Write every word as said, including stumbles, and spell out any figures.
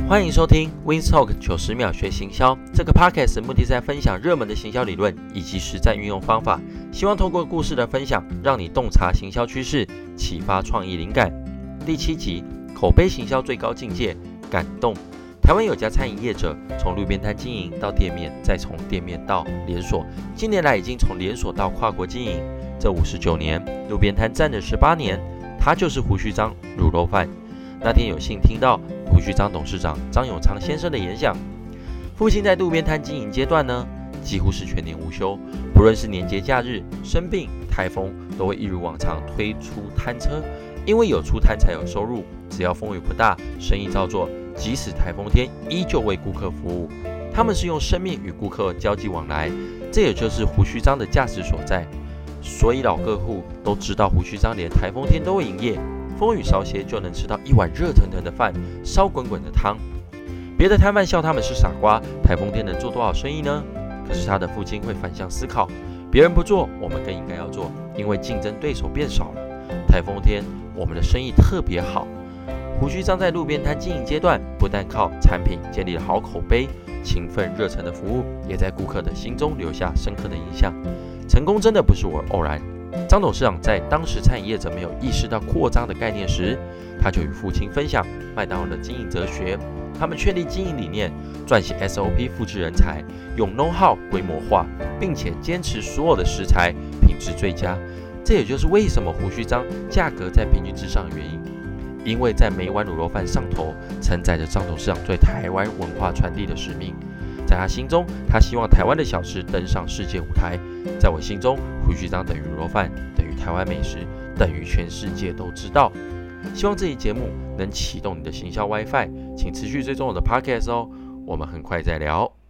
欢迎收听 Wins Talk 九十秒学行销。这个 podcast 目的是在分享热门的行销理论以及实战运用方法，希望透过故事的分享，让你洞察行销趋势，启发创意灵感。第七集，口碑行销最高境界，感动。台湾有家餐饮业者，从路边摊经营到店面，再从店面到连锁，近年来已经从连锁到跨国经营。这五十九年，路边摊站了十八年，他就是胡须章卤肉饭。那天有幸听到胡须章董事长张永昌先生的演讲，父亲在路边摊经营阶段呢，几乎是全年无休，不论是年节假日、生病、台风，都会一如往常推出摊车，因为有出摊才有收入，只要风雨不大，生意照做，即使台风天依旧为顾客服务。他们是用生命与顾客交际往来，这也就是胡须章的价值所在。所以老客户都知道胡须章连台风天都会营业，风雨稍歇就能吃到一碗热腾腾的饭，烧滚滚的汤。别的摊贩笑他们是傻瓜，台风天能做多少生意呢？可是他的父亲会反向思考，别人不做，我们更应该要做，因为竞争对手变少了。台风天我们的生意特别好。胡须章在路边摊经营阶段，不但靠产品建立了好口碑，勤奋热忱的服务，也在顾客的心中留下深刻的印象。成功真的不是我偶然。张董事长在当时餐饮业者没有意识到扩张的概念时，他就与父亲分享麦当劳的经营哲学。他们确立经营理念，撰写 S O P 复制人才，用 know how 规模化，并且坚持所有的食材品质最佳。这也就是为什么胡须章价格在平均之上的原因。因为在每碗卤肉饭上头，承载着张董事长对台湾文化传递的使命。在他心中，他希望台湾的小吃登上世界舞台。在我心中，胡须章等于卤肉饭，等于台湾美食，等于全世界都知道。希望这期节目能启动你的行销 WiFi， 请持续追踪我的 Podcast 哦。我们很快再聊。